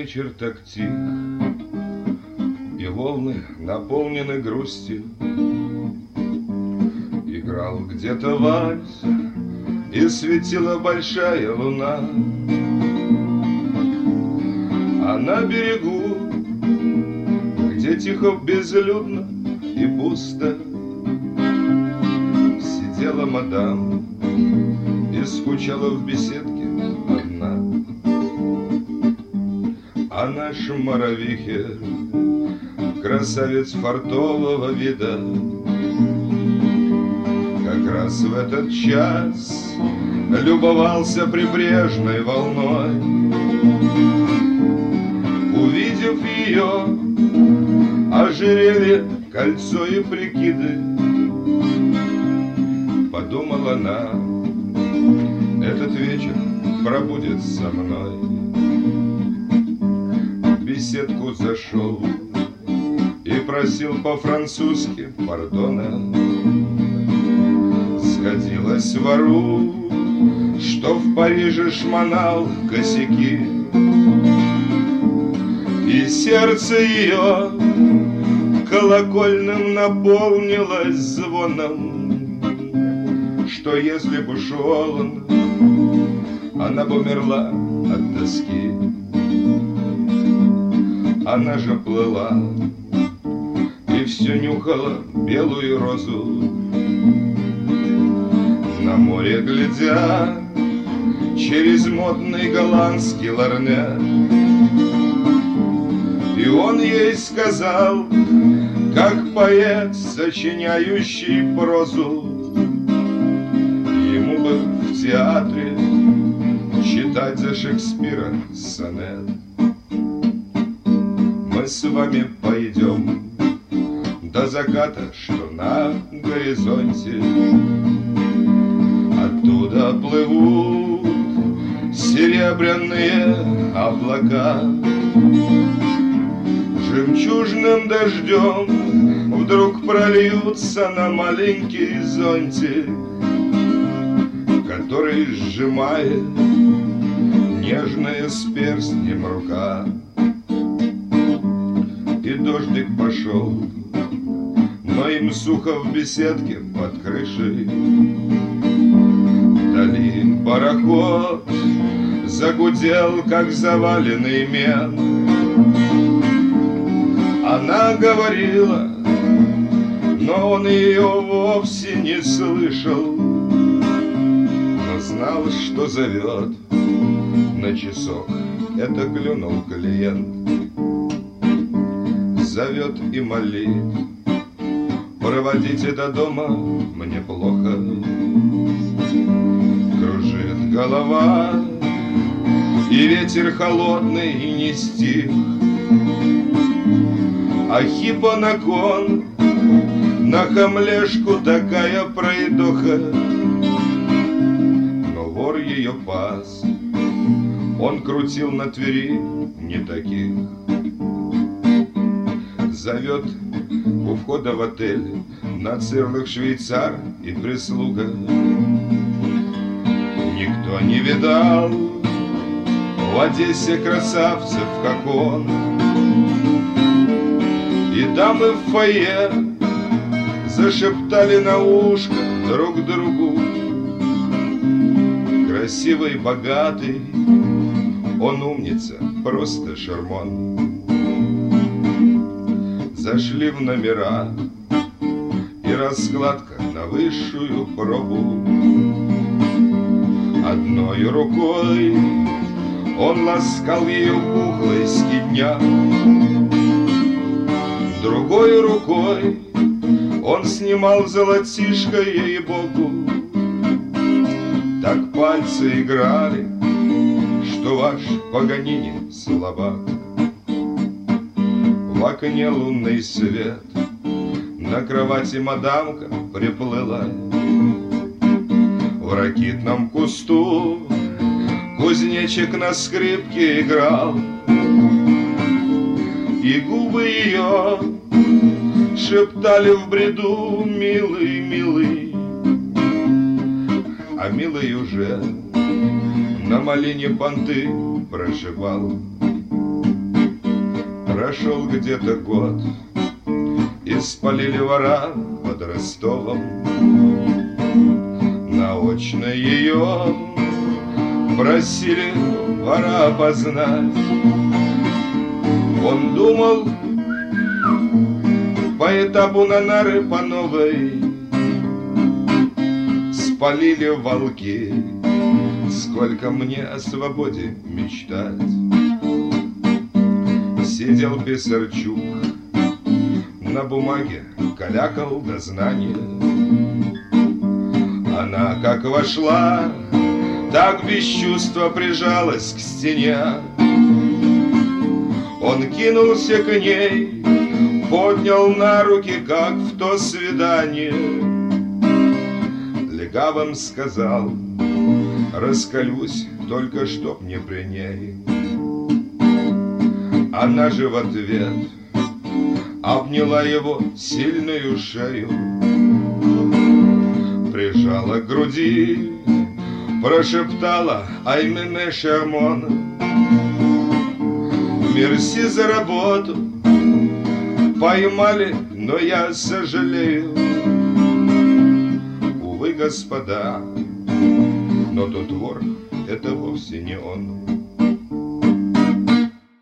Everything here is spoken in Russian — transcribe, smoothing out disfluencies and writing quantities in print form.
вечер так тих, и волны наполнены грустью. Играл где-то вальс, и светила большая луна. А на берегу, где тихо, безлюдно и пусто, сидела мадам и скучала в беседке одна. А наш Моровихер, красавец фартового вида, как раз в этот час любовался прибрежной волной. Увидев ее, ожерелье, кольцо и прикиды, подумала она, этот вечер пробудет со мной. В беседку зашел и просил по-французски пардона. Сходилась вору, что в Париже шмонал косяки, и сердце ее колокольным наполнилось звоном, что если бы шел он, она бы умерла от тоски. Она же плыла и все нюхала белую розу, на море глядя через модный голландский лорнет. И он ей сказал, как поэт, сочиняющий прозу, ему бы в театре читать за Шекспира сонет. Мы с вами пойдем до заката, что на горизонте. Оттуда плывут серебряные облака. Жемчужным дождем вдруг прольются на маленький зонтик, который сжимает нежная с перстнем рука. И дождик пошел, но им сухо в беседке под крышей. Вдали пароход загудел, как заваленный мент. Она говорила, но он ее вовсе не слышал, но знал, что зовет. На часок это клюнул клиент. Зовет и молит, проводите до дома, мне плохо. Кружит голова, и ветер холодный и не стих. А хипа на кон, на камлешку такая пройдоха. Но вор ее пас, он крутил на Твери не таких. Зовет у входа в отель нацерлых швейцар и прислуга. Никто не видал в Одессе красавцев, как он. И дамы в фойе зашептали на ушко друг другу. Красивый, богатый, он умница, просто шарман. Зашли в номера, и раскладка на высшую пробу. Одной рукой он ласкал ее пухлости дня, другой рукой он снимал золотишко, ей-богу. Так пальцы играли, что ваш Паганини слабак. В окне лунный свет, на кровати мадамка приплыла. В ракитном кусту кузнечик на скрипке играл, и губы ее шептали в бреду: милый, милый. А милый уже на малине понты прошивал. Прошел где-то год, и спалили вора под Ростовом. Наочно ее просили вора опознать. Он думал по этапу на нары по новой. Спалили волки, сколько мне о свободе мечтать. Сидел Писарчук, на бумаге калякал дознание. Она как вошла, так без чувства прижалась к стене. Он кинулся к ней, поднял на руки, как в то свидание. Легавым сказал: раскалюсь, только чтоб не при ней. Она же в ответ обняла его сильную шею, прижала к груди, прошептала: ай мене шармон. Мерси за работу, поймали, но я сожалею. Увы, господа, но тот вор — это вовсе не он.